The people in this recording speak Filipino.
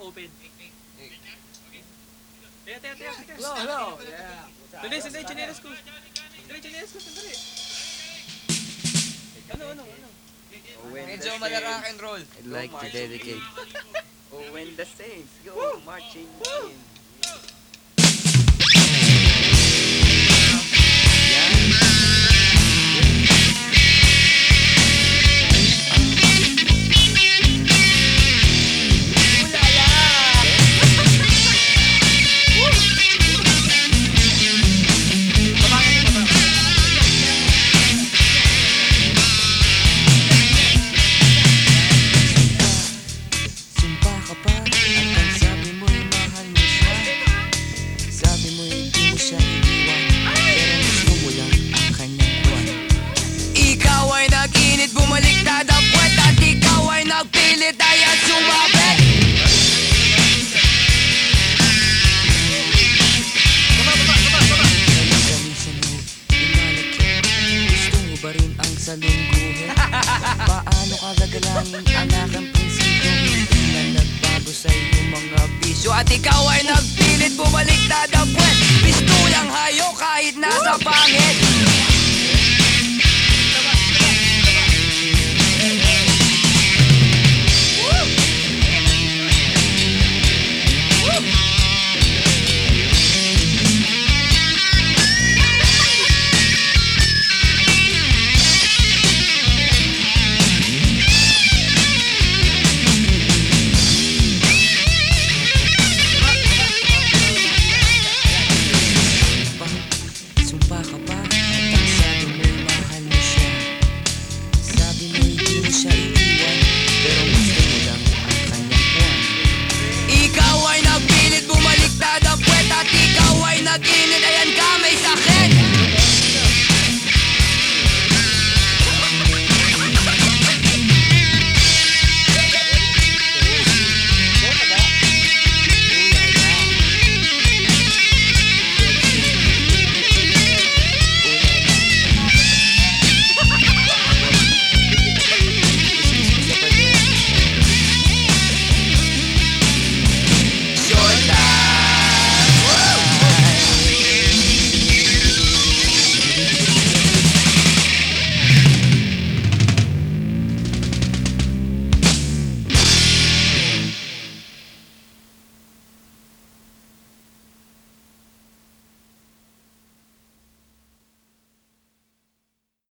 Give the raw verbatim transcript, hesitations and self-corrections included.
open. Teka, teka, teka, teka. Hello, hello. Yeah. Sandali, sandali, chinelas ko. Sandali, chinelas ko, sandali. Ano, ano, ano? Medyo mala rock and roll. I'd like to dedicate. Oh, when the Saints go marching in. Sumpa ka pa at ang sabi mo'y mahal mo siya. Sabi mo'y hindi mo siya iiwan, pero gusto mo lang ang kanyang buwan. Ikaw ay nag-init, bumaliktad ang puwet, at ikaw ay nagpilit, aya't sumabit. Dali-dalisan mo, lumalagyan. Gusto mo ba rin ang salungguhin? Paano ka gagalangin ang aking prinsipyo? Hindi na nagbago sa iyong mga bisyo. At ikaw ay nagpilit, bumaliktad ang puwet, pistulang hayo kahit nasa pangit.